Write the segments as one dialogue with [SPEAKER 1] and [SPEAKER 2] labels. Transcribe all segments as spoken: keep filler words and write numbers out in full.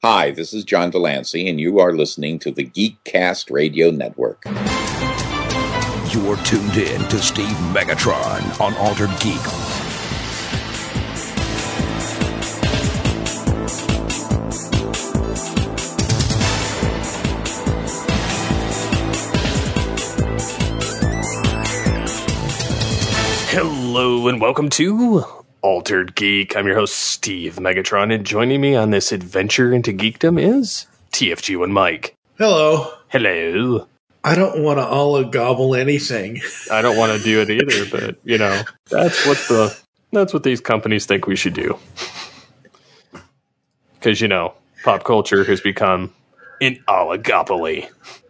[SPEAKER 1] Hi, this is John Delancey, and you are listening to the Geekcast Radio Network.
[SPEAKER 2] You're tuned in to Steve Megatron on Altered Geek.
[SPEAKER 3] Hello and welcome to Altered Geek. I'm your host, Steve Megatron, and joining me on this adventure into geekdom is T F G one Mike.
[SPEAKER 4] Hello.
[SPEAKER 3] Hello.
[SPEAKER 4] I don't want to all gobble anything.
[SPEAKER 3] I don't want to do it either, but you know, that's what the that's what these companies think we should do. Because you know, pop culture has become an oligopoly.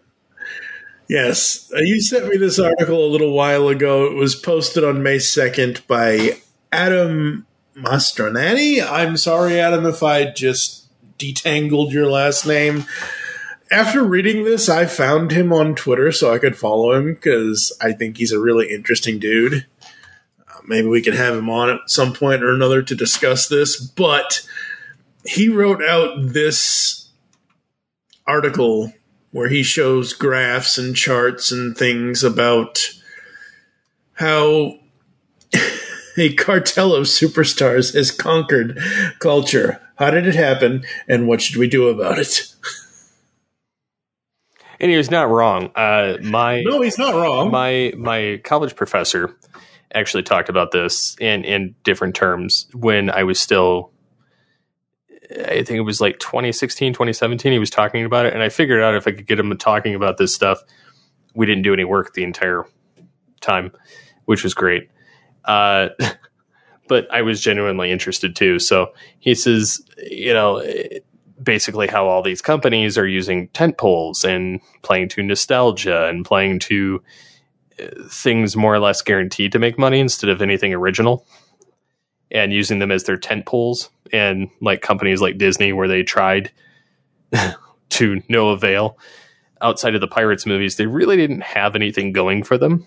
[SPEAKER 4] Yes, you sent me this article a little while ago. It was posted on May second by Adam Mastronani. I'm sorry, Adam, if I just detangled your last name. After reading this, I found him on Twitter so I could follow him because I think he's a really interesting dude. Uh, maybe we could have him on at some point or another to discuss this. But he wrote out this article where he shows graphs and charts and things about how a cartel of superstars has conquered culture. How did it happen, and what should we do about it?
[SPEAKER 3] And he was not wrong. Uh, my
[SPEAKER 4] no, he's not wrong.
[SPEAKER 3] My my college professor actually talked about this in, in different terms when I was still, I think it was like twenty sixteen, twenty seventeen, he was talking about it, and I figured out if I could get him talking about this stuff, we didn't do any work the entire time, which was great. Uh, but I was genuinely interested too. So he says, you know, basically how all these companies are using tent poles and playing to nostalgia and playing to things more or less guaranteed to make money instead of anything original, and using them as their tent poles. And like companies like Disney, where they tried to no avail outside of the Pirates movies, they really didn't have anything going for them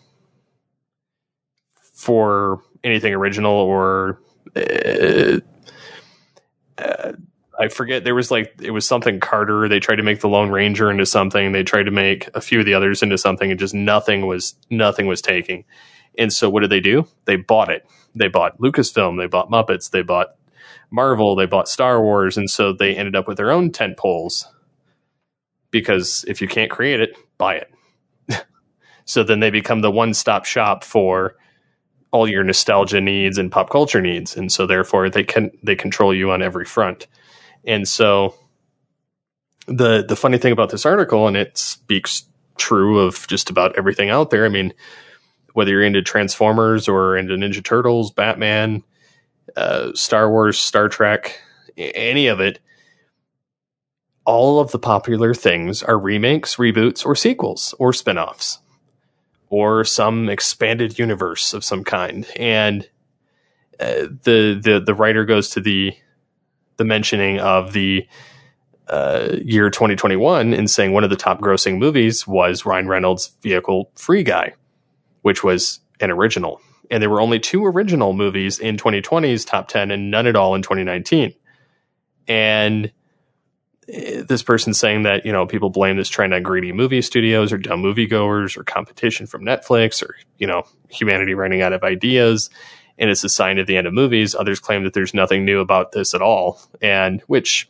[SPEAKER 3] for anything original or uh, uh, I forget. There was like, it was something Carter. They tried to make the Lone Ranger into something. They tried to make a few of the others into something, and just nothing was, nothing was taking. And so what did they do? They bought it. They bought Lucasfilm. They bought Muppets. They bought Marvel. They bought Star Wars. And so they ended up with their own tent poles, because if you can't create it, buy it. So then they become the one-stop shop for all your nostalgia needs and pop culture needs. And so therefore they can, they control you on every front. And so the the funny thing about this article, and it speaks true of just about everything out there. I mean, whether you're into Transformers or into Ninja Turtles, Batman, uh, Star Wars, Star Trek, any of it, all of the popular things are remakes, reboots, or sequels, or spinoffs, or some expanded universe of some kind. And uh, the the the writer goes to the the mentioning of the uh, year twenty twenty-one and saying one of the top grossing movies was Ryan Reynolds' vehicle Free Guy, which was an original. And there were only two original movies in twenty twenty's top ten and none at all in twenty nineteen. And this person's saying that, you know, people blame this trend on greedy movie studios or dumb moviegoers or competition from Netflix or, you know, humanity running out of ideas. And it's a sign of the end of movies. Others claim that there's nothing new about this at all. And which,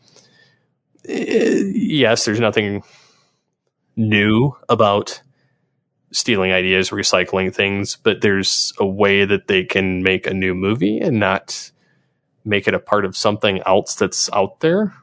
[SPEAKER 3] yes, there's nothing new about stealing ideas, recycling things, but there's a way that they can make a new movie and not make it a part of something else that's out there.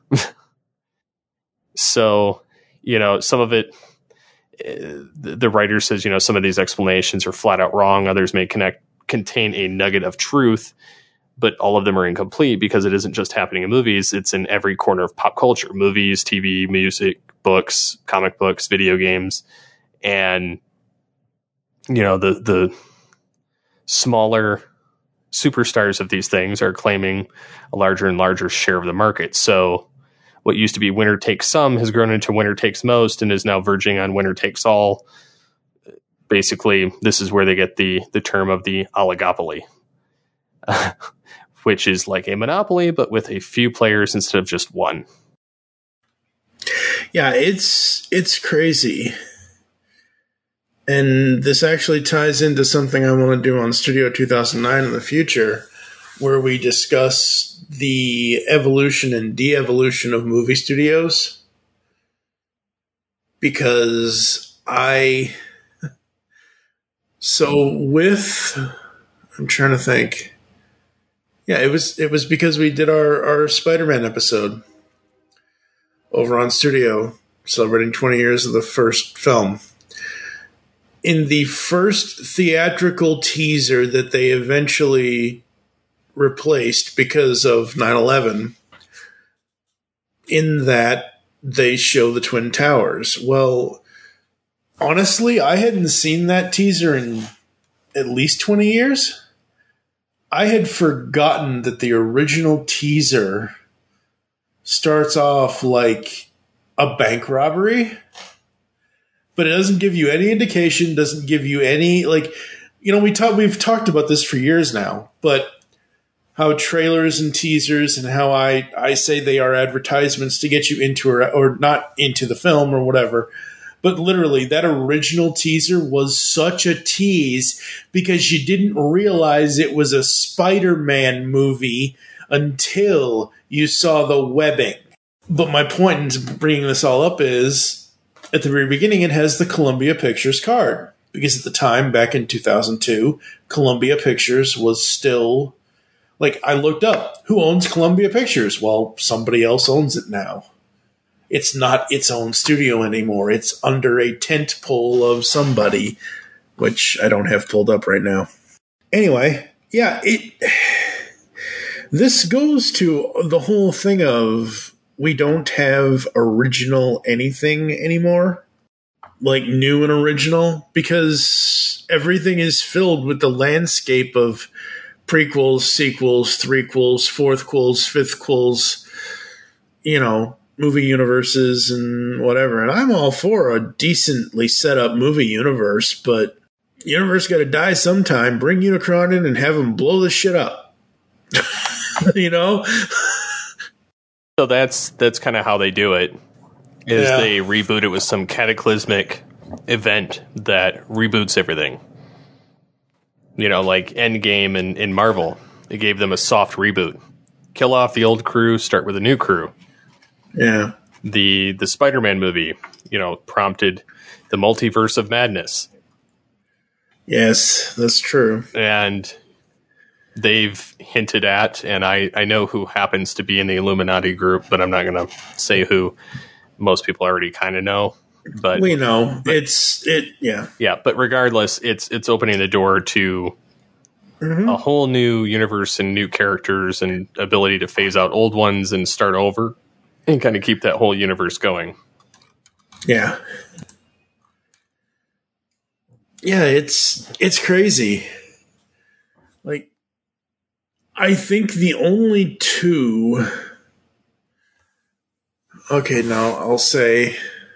[SPEAKER 3] So, you know, some of it, the writer says, you know, some of these explanations are flat out wrong. Others may connect contain a nugget of truth, but all of them are incomplete because it isn't just happening in movies. It's in every corner of pop culture: movies, T V, music, books, comic books, video games. And, you know, the, the smaller superstars of these things are claiming a larger and larger share of the market. So what used to be winner takes some has grown into winner takes most and is now verging on winner takes all. Basically, this is where they get the, the term of the oligopoly, uh, which is like a monopoly, but with a few players instead of just one.
[SPEAKER 4] Yeah, it's it's crazy. And this actually ties into something I want to do on Studio two thousand nine in the future, where we discuss the evolution and de-evolution of movie studios. Because I... So with... I'm trying to think. Yeah, it was it was because we did our, our Spider-Man episode over on Studio, celebrating twenty years of the first film. In the first theatrical teaser that they eventually replaced because of nine eleven, in that they show the Twin Towers. Well, honestly, I hadn't seen that teaser in at least twenty years. I had forgotten that the original teaser starts off like a bank robbery, but it doesn't give you any indication, doesn't give you any, like, you know, we talk, we've talked about this for years now, but how trailers and teasers and how I, I say they are advertisements to get you into or, or not into the film or whatever. But literally, that original teaser was such a tease because you didn't realize it was a Spider-Man movie until you saw the webbing. But my point in bringing this all up is, at the very beginning, it has the Columbia Pictures card. Because at the time, back in two thousand two, Columbia Pictures was still... Like, I looked up, who owns Columbia Pictures? Well, somebody else owns it now. It's not its own studio anymore. It's under a tent pole of somebody, which I don't have pulled up right now. Anyway, yeah, it. This goes to the whole thing of we don't have original anything anymore, like new and original, because everything is filled with the landscape of prequels, sequels, threequels, fourthquels, fifthquels, you know, movie universes and whatever. And I'm all for a decently set up movie universe, but universe got to die sometime. Bring Unicron in and have them blow this shit up. You know?
[SPEAKER 3] So that's that's kind of how they do it, is
[SPEAKER 4] Yeah.
[SPEAKER 3] they reboot it with some cataclysmic event that reboots everything. You know, like Endgame and in Marvel. They gave them a soft reboot. Kill off the old crew, start with a new crew.
[SPEAKER 4] Yeah.
[SPEAKER 3] The the Spider-Man movie, you know, prompted the multiverse of madness.
[SPEAKER 4] Yes, that's true.
[SPEAKER 3] And they've hinted at, and I, I know who happens to be in the Illuminati group, but I'm not going to say who. Most people already kind of know. But
[SPEAKER 4] We know. It's, it, yeah.
[SPEAKER 3] yeah, but regardless, it's it's opening the door to
[SPEAKER 4] Mm-hmm.
[SPEAKER 3] a whole new universe and new characters and ability to phase out old ones and start over and kind of keep that whole universe going.
[SPEAKER 4] Yeah. Yeah, it's it's crazy. Like, I think the only two... Okay, now I'll say...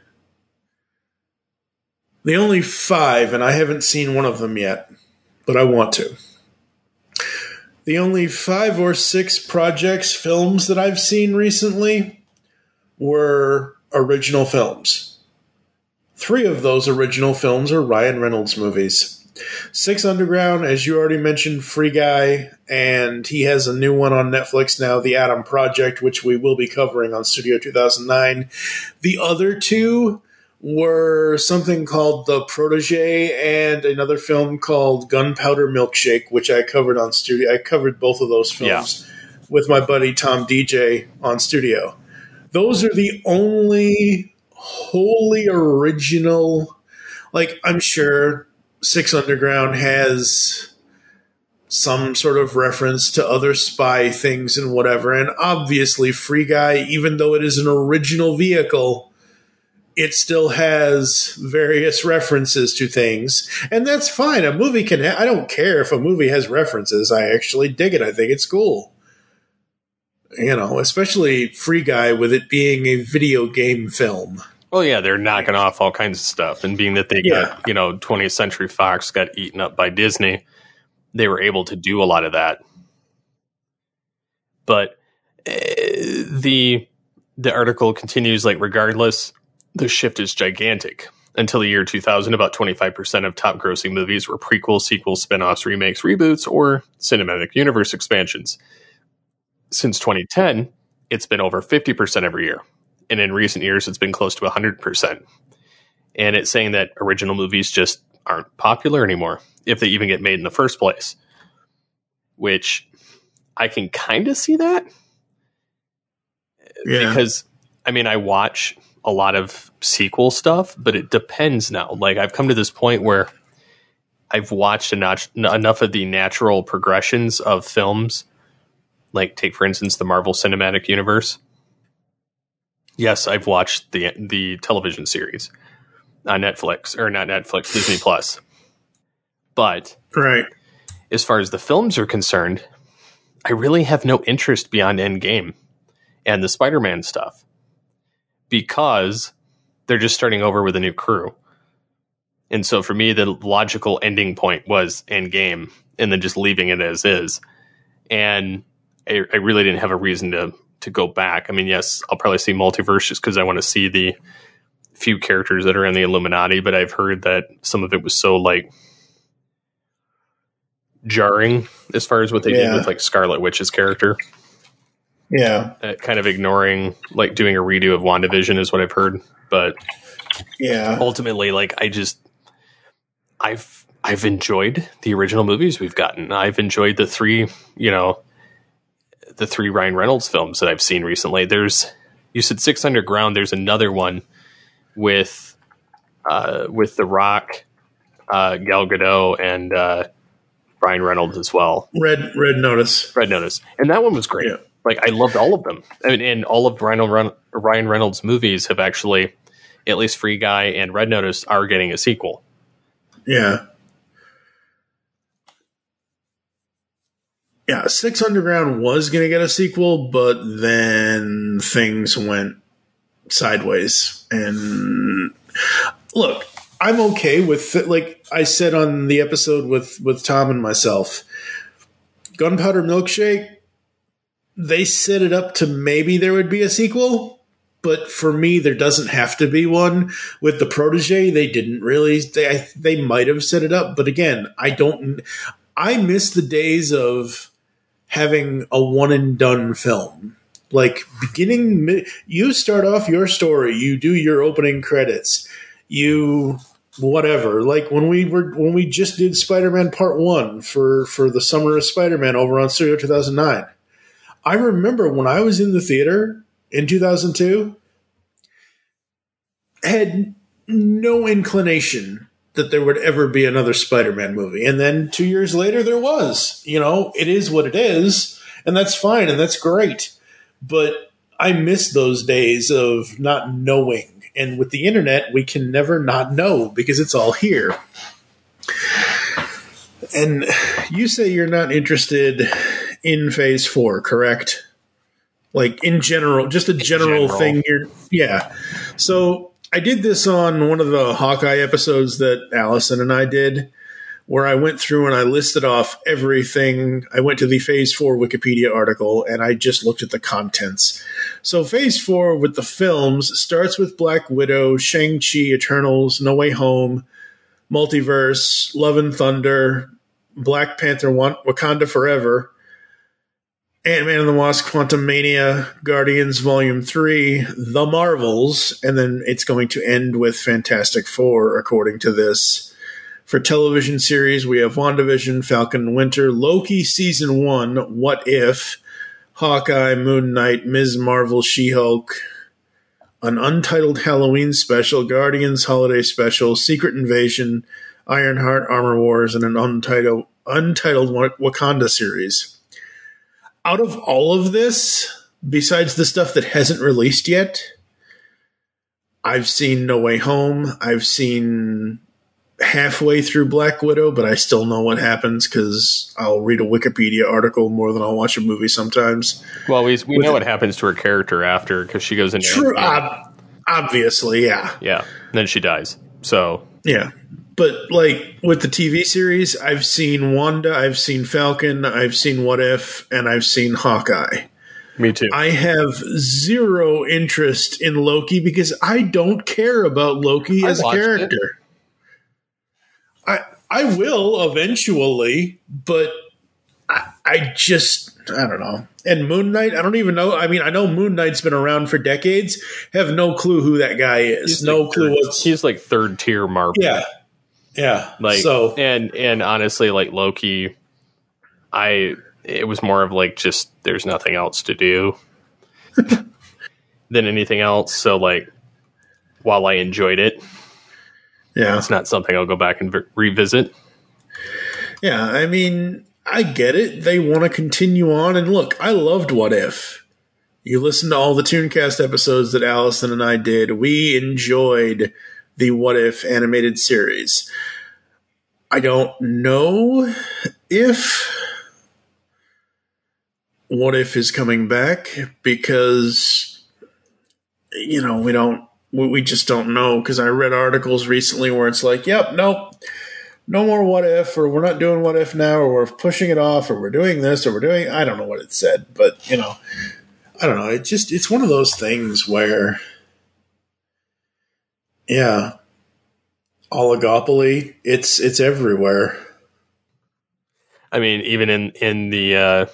[SPEAKER 4] The only five, and I haven't seen one of them yet, but I want to. The only five or six projects, films that I've seen recently were original films. Three of those original films are Ryan Reynolds movies. Six Underground, as you already mentioned, Free Guy, and he has a new one on Netflix now, The Adam Project, which we will be covering on Studio two thousand nine. The other two were something called The Protege and another film called Gunpowder Milkshake, which I covered on Studio. I covered both of those films yeah. with my buddy Tom D J on Studio. Those are the only wholly original, like, I'm sure Six Underground has some sort of reference to other spy things and whatever, and obviously Free Guy, even though it is an original vehicle, it still has various references to things, and that's fine. A movie can ha- I don't care if a movie has references. I actually dig it. I think it's cool. You know, especially Free Guy with it being a video game film.
[SPEAKER 3] Well, yeah, they're knocking off all kinds of stuff, and being that they
[SPEAKER 4] Yeah.
[SPEAKER 3] got, you know, twentieth Century Fox got eaten up by Disney, they were able to do a lot of that. But uh, the the article continues, like, regardless, the shift is gigantic. Until the year two thousand, about twenty-five percent of top grossing movies were prequels, sequels, spin-offs, remakes, reboots, or cinematic universe expansions. Since twenty ten, it's been over fifty percent every year. And in recent years, it's been close to one hundred percent. And it's saying that original movies just aren't popular anymore, if they even get made in the first place. Which I can kind of see that.
[SPEAKER 4] Yeah.
[SPEAKER 3] Because, I mean, I watch a lot of sequel stuff, but it depends now. Like, I've come to this point where I've watched enough, enough of the natural progressions of films. Like, take, for instance, the Marvel Cinematic Universe. Yes, I've watched the the television series on Netflix, or not Netflix, Disney Plus. But
[SPEAKER 4] right.
[SPEAKER 3] as far as the films are concerned, I really have no interest beyond Endgame and the Spider-Man stuff, because they're just starting over with a new crew. And so for me, the logical ending point was Endgame, and then just leaving it as is. And I, I really didn't have a reason to to go back. I mean, yes, I'll probably see Multiverse just because I want to see the few characters that are in the Illuminati, but I've heard that some of it was so, like, jarring as far as what they
[SPEAKER 4] yeah.
[SPEAKER 3] did with, like, Scarlet Witch's character.
[SPEAKER 4] Yeah.
[SPEAKER 3] Uh, kind of ignoring, like, doing a redo of WandaVision is what I've heard. But
[SPEAKER 4] yeah,
[SPEAKER 3] ultimately, like, I just, I've, I've enjoyed the original movies we've gotten. I've enjoyed the three, you know, the three Ryan Reynolds films that I've seen recently. There's, you said Six Underground. There's another one with, uh, with The Rock, uh, Gal Gadot, and, uh, Ryan Reynolds as well.
[SPEAKER 4] Red, Red Notice.
[SPEAKER 3] Red Notice. And that one was great.
[SPEAKER 4] Yeah.
[SPEAKER 3] Like, I loved all of them. I mean, and all of Ryan, Ryan Reynolds' movies have actually, at least Free Guy and Red Notice, are getting a sequel.
[SPEAKER 4] Yeah. Yeah, Six Underground was going to get a sequel, but then things went sideways. And look, I'm okay with it. Like I said on the episode with, with Tom and myself, Gunpowder Milkshake, they set it up to maybe there would be a sequel, but for me, there doesn't have to be one. With The Protege, they didn't really. They they might have set it up, but again, I don't. I miss the days of having a one and done film. Like beginning, you start off your story, you do your opening credits, you whatever. Like when we were when we just did Spider-Man Part One for for the Summer of Spider-Man over on Studio two thousand nine. I remember when I was in the theater in two thousand two, had no inclination that there would ever be another Spider-Man movie. And then two years later, there was. You know, it is what it is, and that's fine, and that's great. But I miss those days of not knowing. And with the internet, we can never not know because it's all here. And you say you're not interested in Phase Four, correct? Like in general, just a general, general. thing. You're, yeah. So I did this on one of the Hawkeye episodes that Allison and I did, where I went through and I listed off everything. I went to the Phase Four Wikipedia article and I just looked at the contents. So Phase Four with the films starts with Black Widow, Shang-Chi, Eternals, No Way Home, Multiverse, Love and Thunder, Black Panther, Wakanda Forever, Ant-Man and the Wasp, Quantumania, Guardians Volume three, The Marvels, and then it's going to end with Fantastic Four, according to this. For television series, we have WandaVision, Falcon and Winter, Loki Season one, What If, Hawkeye, Moon Knight, Miz Marvel, She-Hulk, an untitled Halloween special, Guardians Holiday Special, Secret Invasion, Ironheart, Armor Wars, and an untitled, untitled Wakanda series. Out of all of this, besides the stuff that hasn't released yet, I've seen No Way Home. I've seen halfway through Black Widow, but I still know what happens because I'll read a Wikipedia article more than I'll watch a movie sometimes.
[SPEAKER 3] Well, we we know what happens to her character after because she goes into
[SPEAKER 4] true, ob- obviously, yeah,
[SPEAKER 3] yeah. And then she dies. So
[SPEAKER 4] yeah. But, like, with the T V series, I've seen Wanda, I've seen Falcon, I've seen What If, and I've seen Hawkeye.
[SPEAKER 3] Me too.
[SPEAKER 4] I have zero interest in Loki because I don't care about Loki
[SPEAKER 3] I
[SPEAKER 4] as a
[SPEAKER 3] watched
[SPEAKER 4] character. I I will eventually, but I, I just I don't know. And Moon Knight, I don't even know. I mean, I know Moon Knight's been around for decades. Have no clue who that guy is.
[SPEAKER 3] He's
[SPEAKER 4] no
[SPEAKER 3] like
[SPEAKER 4] clue
[SPEAKER 3] third,
[SPEAKER 4] what's
[SPEAKER 3] he's like third tier Marvel.
[SPEAKER 4] yeah, yeah.
[SPEAKER 3] Like
[SPEAKER 4] so
[SPEAKER 3] and and honestly, like Loki, I it was more of like just there's nothing else to do than anything else. So like, while I enjoyed it,
[SPEAKER 4] yeah,
[SPEAKER 3] it's not something I'll go back and v- revisit.
[SPEAKER 4] Yeah, I mean, I get it. They want to continue on. And look, I loved What If. You listen to all the Tooncast episodes that Allison and I did. We enjoyed the What If animated series. I don't know if What If is coming back because, you know, we don't, we just don't know. Because I read articles recently where it's like, yep, nope. No more What If, or we're not doing What If now, or we're pushing it off, or we're doing this, or we're doing, I don't know what it said, but, you know, I don't know. It just, it's one of those things where, yeah, oligopoly, it's, it's everywhere.
[SPEAKER 3] I mean, even in, in the, uh,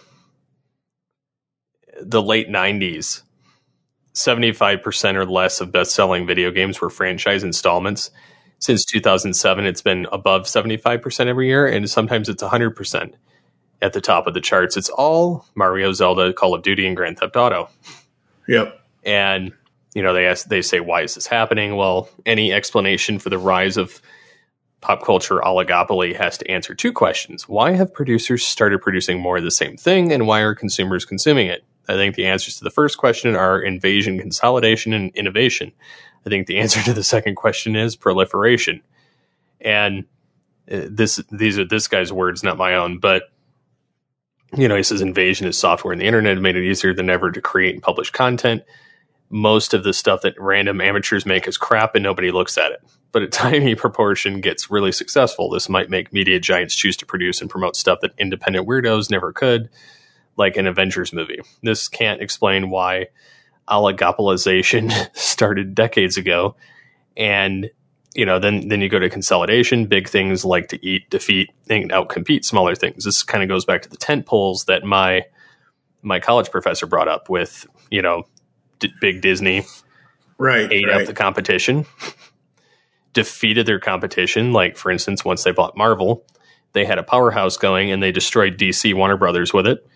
[SPEAKER 3] the late nineties, seventy-five percent or less of best-selling video games were franchise installments. Since two thousand seven, it's been above seventy-five percent every year, and sometimes it's one hundred percent at the top of the charts. It's all Mario, Zelda, Call of Duty, and Grand Theft Auto.
[SPEAKER 4] Yep.
[SPEAKER 3] And, you know, they ask, they say, why is this happening? Well, any explanation for the rise of pop culture oligopoly has to answer two questions. Why have producers started producing more of the same thing, and why are consumers consuming it? I think the answers to the first question are invasion, consolidation, and innovation. I think the answer to the second question is proliferation. And uh, this these are this guy's words, not my own. But, you know, he says invasion is software, and the internet made it easier than ever to create and publish content. Most of the stuff that random amateurs make is crap and nobody looks at it. But a tiny proportion gets really successful. This might make media giants choose to produce and promote stuff that independent weirdos never could, like an Avengers movie. This can't explain why oligopolization started decades ago. And, you know, then, then you go to consolidation. Big things like to eat, defeat, and outcompete smaller things. This kind of goes back to the tent poles that my, my college professor brought up with, you know, D- big Disney
[SPEAKER 4] Right.
[SPEAKER 3] ate
[SPEAKER 4] right.
[SPEAKER 3] up the competition, defeated their competition. Like, for instance, once they bought Marvel, they had a powerhouse going and they destroyed D C Warner Brothers with it.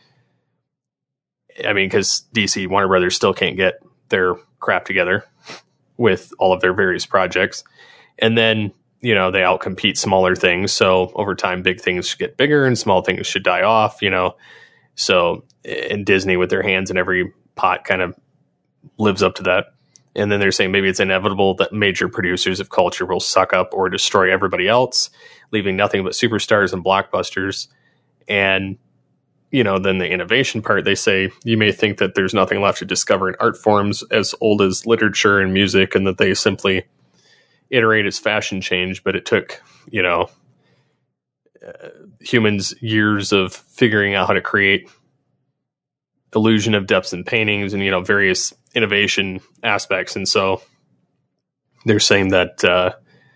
[SPEAKER 3] I mean, because D C Warner Brothers still can't get their crap together with all of their various projects. And then, you know, they outcompete smaller things. So over time, big things should get bigger and small things should die off, you know. So, and Disney with their hands in every pot kind of lives up to that. And then they're saying maybe it's inevitable that major producers of culture will suck up or destroy everybody else, leaving nothing but superstars and blockbusters. And, you know, then the innovation part, they say you may think that there's nothing left to discover in art forms as old as literature and music, and that they simply iterate as fashion change. But it took, you know, uh, humans years of figuring out how to create illusion of depths in paintings and, you know, various innovation aspects. And so they're saying that uh,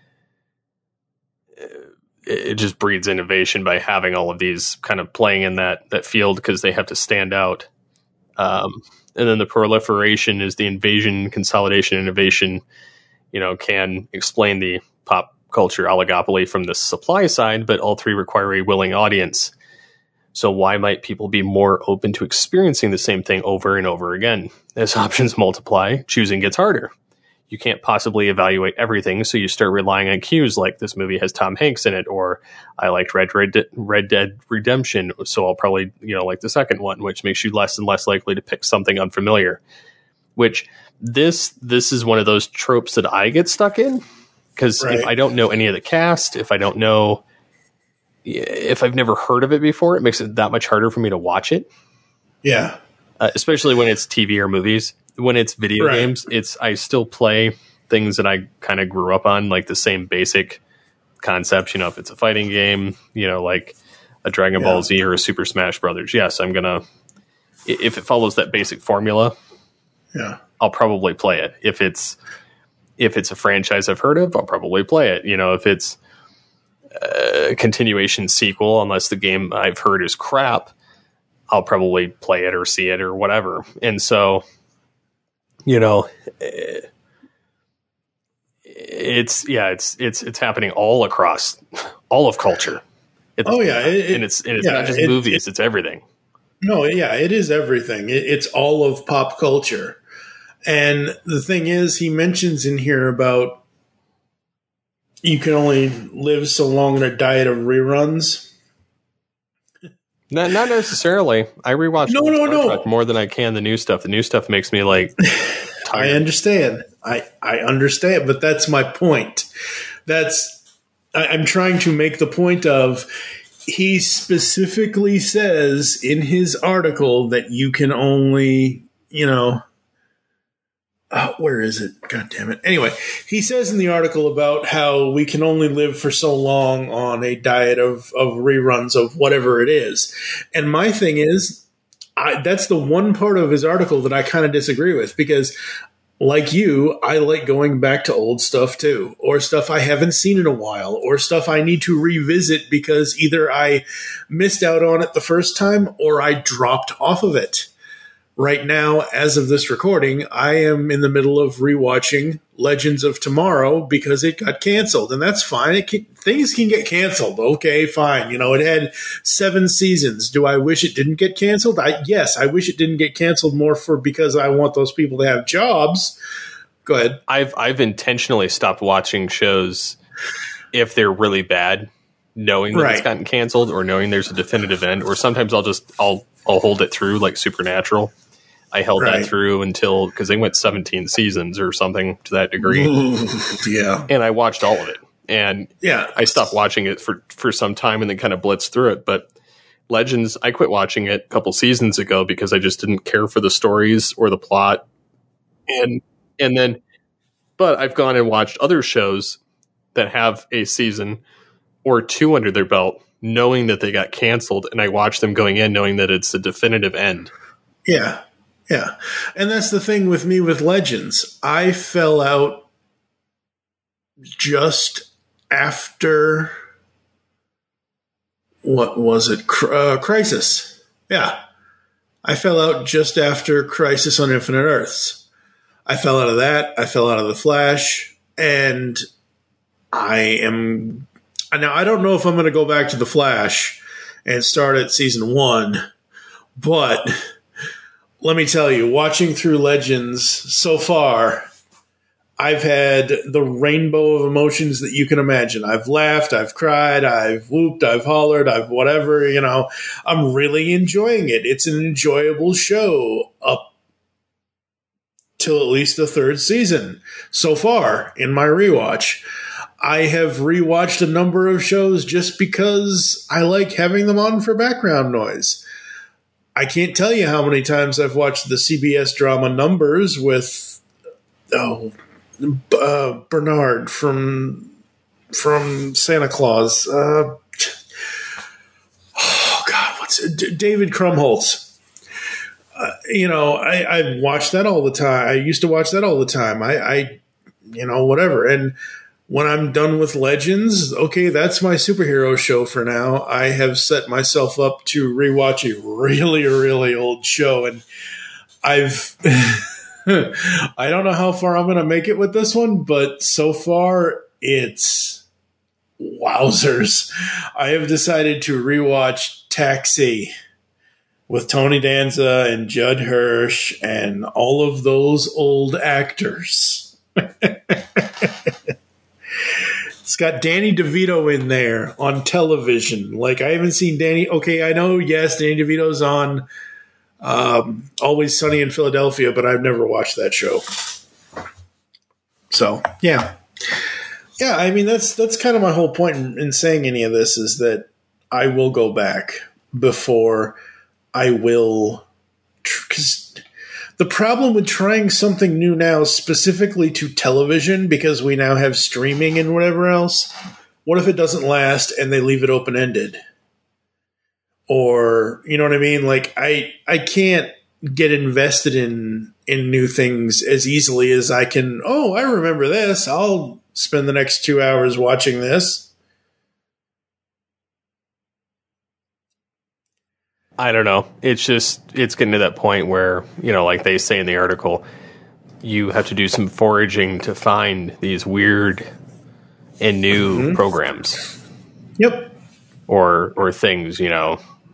[SPEAKER 3] it just breeds innovation by having all of these kind of playing in that, that field, because they have to stand out. Um, and then the proliferation is the invasion, consolidation, innovation, you know, can explain the pop culture oligopoly from the supply side, but all three require a willing audience. So why might people be more open to experiencing the same thing over and over again? As options multiply, choosing gets harder. You can't possibly evaluate everything, so you start relying on cues like this movie has Tom Hanks in it, or I liked Red, Red, Red Dead Redemption, so I'll probably, you know, like the second one, which makes you less and less likely to pick something unfamiliar. Which this this is one of those tropes that I get stuck in, because right. if I don't know any of the cast, if I don't know, if I've never heard of it before, it makes it that much harder for me to watch it.
[SPEAKER 4] Yeah.
[SPEAKER 3] Uh, especially when it's T V or movies. When it's video right. games, it's I still play things that I kind of grew up on, like the same basic concepts. You know, if it's a fighting game, you know, like a Dragon yeah. Ball Z or a Super Smash Brothers. Yes, I'm going to if it follows that basic formula,
[SPEAKER 4] yeah,
[SPEAKER 3] I'll probably play it. If it's if it's a franchise I've heard of, I'll probably play it. You know, if it's a continuation sequel, unless the game I've heard is crap, I'll probably play it or see it or whatever. And so, you know, it's yeah, it's it's it's happening all across all of culture. It's,
[SPEAKER 4] oh yeah, it,
[SPEAKER 3] and it's and it's
[SPEAKER 4] yeah,
[SPEAKER 3] not just
[SPEAKER 4] it,
[SPEAKER 3] movies;
[SPEAKER 4] it,
[SPEAKER 3] it's everything.
[SPEAKER 4] No, yeah, it is everything. It, it's all of pop culture. And the thing is, he mentions in here about you can only live so long in a diet of reruns.
[SPEAKER 3] Not, not necessarily. I rewatch
[SPEAKER 4] no, no,
[SPEAKER 3] Star
[SPEAKER 4] no.
[SPEAKER 3] Trek more than I can the new stuff. The new stuff makes me like tired.
[SPEAKER 4] I understand. I, I understand, but that's my point. That's I, I'm trying to make the point of he specifically says in his article that you can only, you know, oh, where is it? God damn it. Anyway, he says in the article about how we can only live for so long on a diet of, of reruns of whatever it is. And my thing is, I, that's the one part of his article that I kind of disagree with, because like you, I like going back to old stuff too, or stuff I haven't seen in a while, or stuff I need to revisit because either I missed out on it the first time or I dropped off of it. Right now, as of this recording, I am in the middle of rewatching Legends of Tomorrow because it got canceled, and that's fine. It can, things can get canceled. Okay, fine. You know, it had seven seasons. Do I wish it didn't get canceled? I, yes, I wish it didn't get canceled more for because I want those people to have jobs. Go ahead.
[SPEAKER 3] I've I've intentionally stopped watching shows if they're really bad, knowing that
[SPEAKER 4] Right.
[SPEAKER 3] it's gotten canceled or knowing there's a definitive end. Or sometimes I'll just I'll I'll hold it through, like Supernatural. I held
[SPEAKER 4] Right.
[SPEAKER 3] that through until, because they went seventeen seasons or something to that degree.
[SPEAKER 4] Yeah.
[SPEAKER 3] And I watched all of it. And
[SPEAKER 4] Yeah.
[SPEAKER 3] I stopped watching it for, for some time and then kind of blitzed through it. But Legends, I quit watching it a couple seasons ago because I just didn't care for the stories or the plot. And and then, but I've gone and watched other shows that have a season or two under their belt, knowing that they got canceled. And I watched them going in knowing that it's the definitive end.
[SPEAKER 4] Yeah. Yeah. And that's the thing with me with Legends. I fell out just after, what was it? Uh, Crisis. Yeah. I fell out just after Crisis on Infinite Earths. I fell out of that. I fell out of The Flash. And I am... Now, I don't know if I'm going to go back to The Flash and start at season one, but... Let me tell you, watching through Legends so far, I've had the rainbow of emotions that you can imagine. I've laughed, I've cried, I've whooped, I've hollered, I've whatever, you know. I'm really enjoying it. It's an enjoyable show up till at least the third season so far in my rewatch. I have rewatched a number of shows just because I like having them on for background noise. I can't tell you how many times I've watched the C B S drama Numbers with oh uh, Bernard from from Santa Claus. Uh, oh God, what's it? D- David Krumholtz. Uh, you know, I, I watch that all the time. I used to watch that all the time. I, I, you know, whatever. And when I'm done with Legends, okay, that's my superhero show for now. I have set myself up to rewatch a really, really old show, and I've I don't know how far I'm going to make it with this one, but so far it's wowzers. I have decided to rewatch Taxi with Tony Danza and Judd Hirsch and all of those old actors. It's got Danny DeVito in there on television. Like, I haven't seen Danny. Okay, I know, yes, Danny DeVito's on um, Always Sunny in Philadelphia, but I've never watched that show. So, yeah. Yeah, I mean, that's that's kind of my whole point in, in saying any of this is that I will go back before I will. Because the problem with trying something new now, specifically to television, because we now have streaming and whatever else, what if it doesn't last and they leave it open-ended? Or, you know what I mean? Like, I I can't get invested in in new things as easily as I can. Oh, I remember this. I'll spend the next two hours watching this.
[SPEAKER 3] I don't know. It's just, it's getting to that point where, you know, like they say in the article, you have to do some foraging to find these weird and new mm-hmm. programs.
[SPEAKER 4] Yep.
[SPEAKER 3] Or, or things, you know.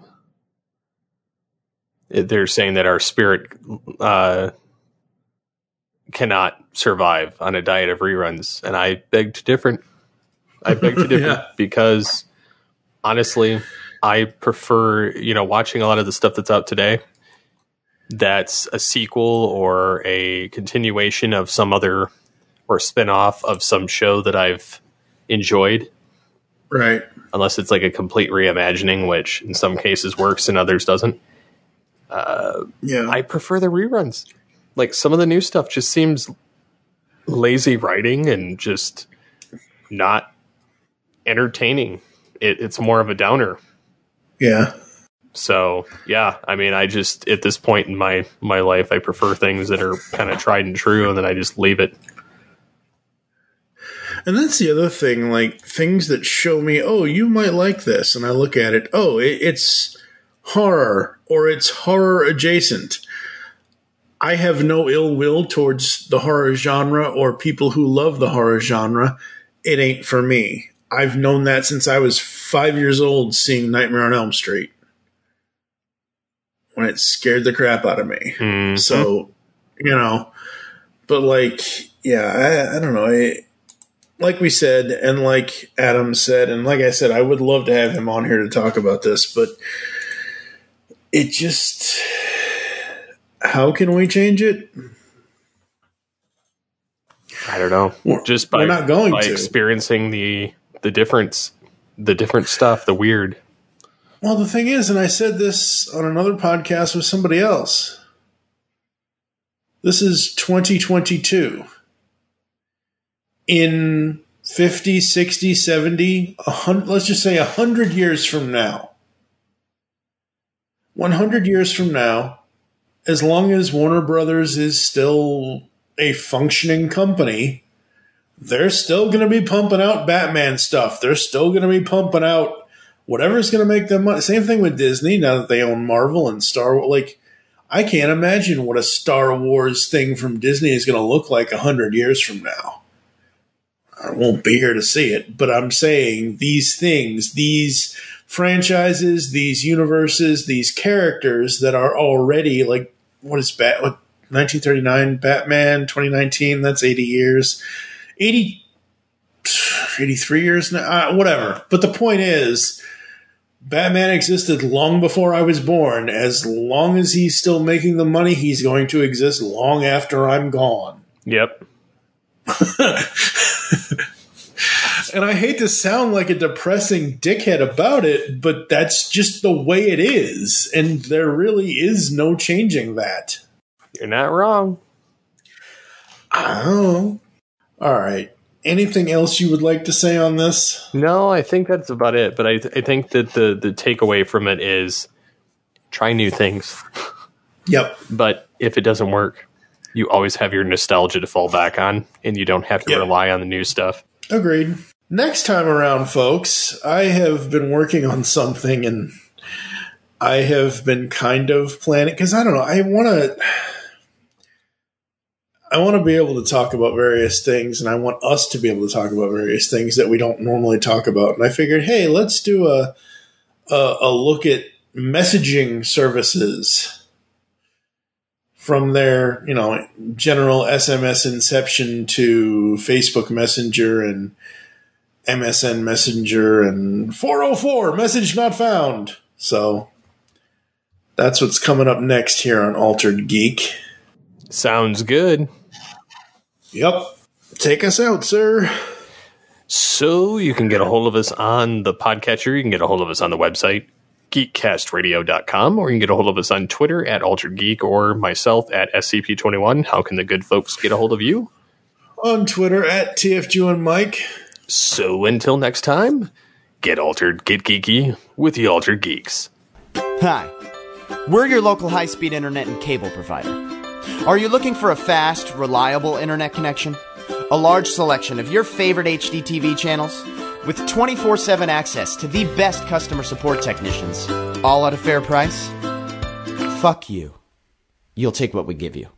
[SPEAKER 3] They're saying that our spirit uh, cannot survive on a diet of reruns. And I beg to differ. I beg to differ yeah. because, honestly, I prefer, you know, watching a lot of the stuff that's out today that's a sequel or a continuation of some other or spin-off of some show that I've enjoyed.
[SPEAKER 4] Right.
[SPEAKER 3] Unless it's like a complete reimagining, which in some cases works and others doesn't. Uh, yeah. I prefer the reruns. Like, some of the new stuff just seems lazy writing and just not entertaining. It, it's more of a downer.
[SPEAKER 4] Yeah.
[SPEAKER 3] So, yeah, I mean, I just, at this point in my, my life, I prefer things that are kind of tried and true, and then I just leave it.
[SPEAKER 4] And that's the other thing, like, things that show me, oh, you might like this, and I look at it, oh, it, it's horror, or it's horror adjacent. I have no ill will towards the horror genre or people who love the horror genre. It ain't for me. I've known that since I was five years old seeing Nightmare on Elm Street, when it scared the crap out of me. Mm-hmm. So, you know, but like, yeah, I, I don't know. I, like we said, and like Adam said, and like I said, I would love to have him on here to talk about this, but it just, how can we change it?
[SPEAKER 3] I don't know.
[SPEAKER 4] We're,
[SPEAKER 3] just by,
[SPEAKER 4] we're not going
[SPEAKER 3] by
[SPEAKER 4] to.
[SPEAKER 3] experiencing the the difference, the different stuff, the weird.
[SPEAKER 4] Well, the thing is, and I said this on another podcast with somebody else, this is twenty twenty-two. In fifty, sixty, seventy, one hundred, let's just say one hundred years from now, one hundred years from now, as long as Warner Brothers is still a functioning company, they're still going to be pumping out Batman stuff. They're still going to be pumping out whatever's going to make them money. Same thing with Disney, now that they own Marvel and Star Wars. Like, I can't imagine what a Star Wars thing from Disney is going to look like one hundred years from now. I won't be here to see it, but I'm saying these things, these franchises, these universes, these characters that are already, like, what is Bat? What, nineteen thirty-nine Batman, twenty nineteen, that's eighty years. eighty, eighty-three years now, uh, whatever. But the point is, Batman existed long before I was born. As long as he's still making the money, he's going to exist long after I'm gone.
[SPEAKER 3] Yep.
[SPEAKER 4] And I hate to sound like a depressing dickhead about it, but that's just the way it is. And there really is no changing that.
[SPEAKER 3] You're not wrong.
[SPEAKER 4] Oh. All right. Anything else you would like to say on this?
[SPEAKER 3] No, I think that's about it. But I, th- I think that the, the takeaway from it is try new things.
[SPEAKER 4] Yep.
[SPEAKER 3] But if it doesn't work, you always have your nostalgia to fall back on, and you don't have to yep. rely on the new stuff.
[SPEAKER 4] Agreed. Next time around, folks, I have been working on something, and I have been kind of planning, because I don't know, I want to... I want to be able to talk about various things, and I want us to be able to talk about various things that we don't normally talk about. And I figured, hey, let's do a a, a look at messaging services from their, you know, general S M S inception to Facebook Messenger and M S N Messenger and four oh four, message not found. So that's what's coming up next here on Altered Geek.
[SPEAKER 3] Sounds good.
[SPEAKER 4] Yep. Take us out, sir.
[SPEAKER 3] So you can get a hold of us on the podcatcher. You can get a hold of us on the website, geek cast radio dot com, or you can get a hold of us on Twitter at Altered Geek or myself at S C P twenty-one. How can the good folks get a hold of you?
[SPEAKER 4] On Twitter at T F G and Mike.
[SPEAKER 3] So until next time, get altered, get geeky with the Altered Geeks.
[SPEAKER 5] Hi. We're your local high-speed internet and cable provider. Are you looking for a fast, reliable internet connection? A large selection of your favorite H D T V channels? With twenty-four seven access to the best customer support technicians, all at a fair price? Fuck you. You'll take what we give you.